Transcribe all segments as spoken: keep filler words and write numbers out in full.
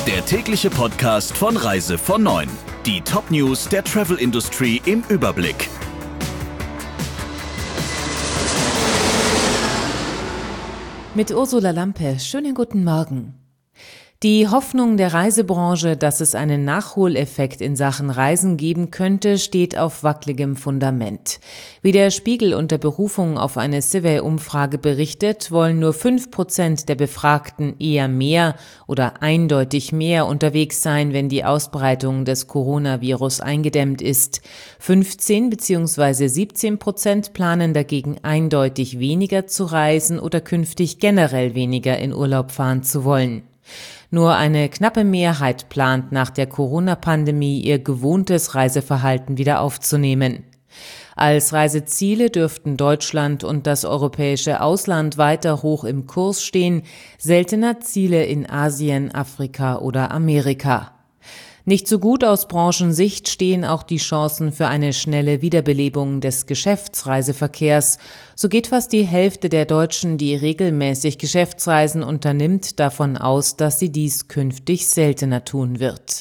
Der tägliche Podcast von Reise von neun. Die Top-News der Travel-Industrie im Überblick. Mit Ursula Lampe, schönen guten Morgen. Die Hoffnung der Reisebranche, dass es einen Nachholeffekt in Sachen Reisen geben könnte, steht auf wackeligem Fundament. Wie der Spiegel unter Berufung auf eine Civey-Umfrage berichtet, wollen nur fünf Prozent der Befragten eher mehr oder eindeutig mehr unterwegs sein, wenn die Ausbreitung des Coronavirus eingedämmt ist. fünfzehn bzw. siebzehn Prozent planen dagegen eindeutig weniger zu reisen oder künftig generell weniger in Urlaub fahren zu wollen. Nur eine knappe Mehrheit plant nach der Corona-Pandemie ihr gewohntes Reiseverhalten wieder aufzunehmen. Als Reiseziele dürften Deutschland und das europäische Ausland weiter hoch im Kurs stehen, seltener Ziele in Asien, Afrika oder Amerika. Nicht so gut aus Branchensicht stehen auch die Chancen für eine schnelle Wiederbelebung des Geschäftsreiseverkehrs. So geht fast die Hälfte der Deutschen, die regelmäßig Geschäftsreisen unternimmt, davon aus, dass sie dies künftig seltener tun wird.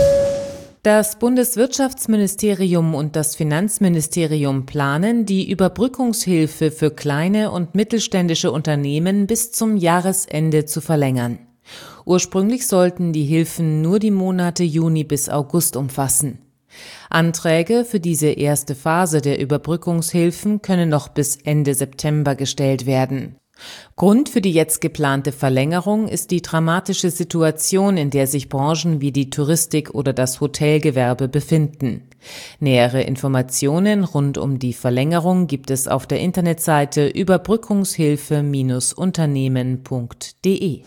Das Bundeswirtschaftsministerium und das Finanzministerium planen, die Überbrückungshilfe für kleine und mittelständische Unternehmen bis zum Jahresende zu verlängern. Ursprünglich sollten die Hilfen nur die Monate Juni bis August umfassen. Anträge für diese erste Phase der Überbrückungshilfen können noch bis Ende September gestellt werden. Grund für die jetzt geplante Verlängerung ist die dramatische Situation, in der sich Branchen wie die Touristik oder das Hotelgewerbe befinden. Nähere Informationen rund um die Verlängerung gibt es auf der Internetseite überbrückungshilfe Bindestrich unternehmen Punkt de.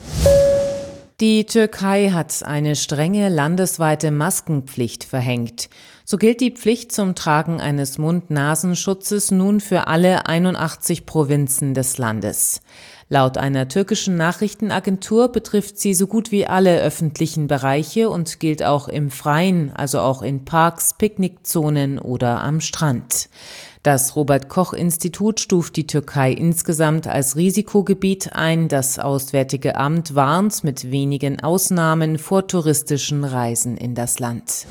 Die Türkei hat eine strenge landesweite Maskenpflicht verhängt. So gilt die Pflicht zum Tragen eines Mund-Nasenschutzes nun für alle einundachtzig Provinzen des Landes. Laut einer türkischen Nachrichtenagentur betrifft sie so gut wie alle öffentlichen Bereiche und gilt auch im Freien, also auch in Parks, Picknickzonen oder am Strand. Das Robert-Koch-Institut stuft die Türkei insgesamt als Risikogebiet ein. Das Auswärtige Amt warnt mit wenigen Ausnahmen vor touristischen Reisen in das Land.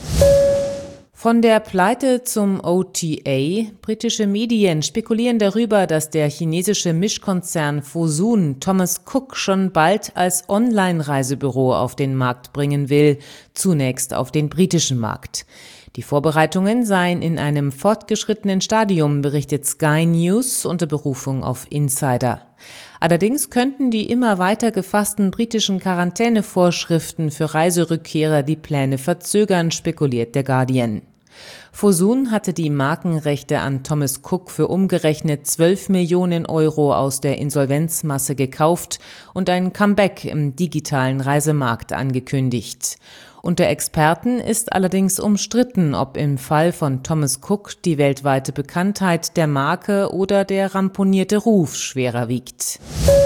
Von der Pleite zum O T A. Britische Medien spekulieren darüber, dass der chinesische Mischkonzern Fosun Thomas Cook schon bald als Online-Reisebüro auf den Markt bringen will, zunächst auf den britischen Markt. Die Vorbereitungen seien in einem fortgeschrittenen Stadium, berichtet Sky News unter Berufung auf Insider. Allerdings könnten die immer weiter gefassten britischen Quarantänevorschriften für Reiserückkehrer die Pläne verzögern, spekuliert der Guardian. Fosun hatte die Markenrechte an Thomas Cook für umgerechnet zwölf Millionen Euro aus der Insolvenzmasse gekauft und ein Comeback im digitalen Reisemarkt angekündigt. Unter Experten ist allerdings umstritten, ob im Fall von Thomas Cook die weltweite Bekanntheit der Marke oder der ramponierte Ruf schwerer wiegt.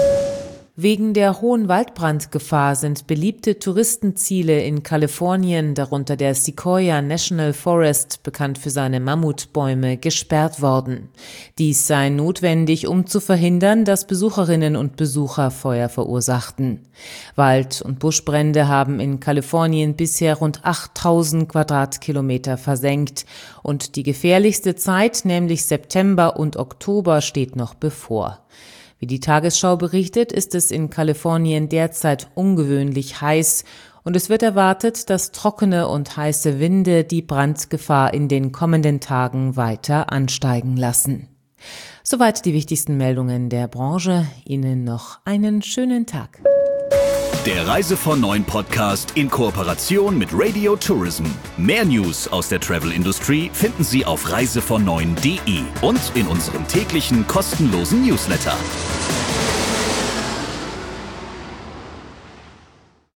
Wegen der hohen Waldbrandgefahr sind beliebte Touristenziele in Kalifornien, darunter der Sequoia National Forest, bekannt für seine Mammutbäume, gesperrt worden. Dies sei notwendig, um zu verhindern, dass Besucherinnen und Besucher Feuer verursachten. Wald- und Buschbrände haben in Kalifornien bisher rund achttausend Quadratkilometer versenkt und die gefährlichste Zeit, nämlich September und Oktober, steht noch bevor. Wie die Tagesschau berichtet, ist es in Kalifornien derzeit ungewöhnlich heiß und es wird erwartet, dass trockene und heiße Winde die Brandgefahr in den kommenden Tagen weiter ansteigen lassen. Soweit die wichtigsten Meldungen der Branche. Ihnen noch einen schönen Tag. Der Reise von neun Podcast in Kooperation mit Radio Tourism. Mehr News aus der Travel-Industrie finden Sie auf reise von neun Punkt de und in unserem täglichen kostenlosen Newsletter.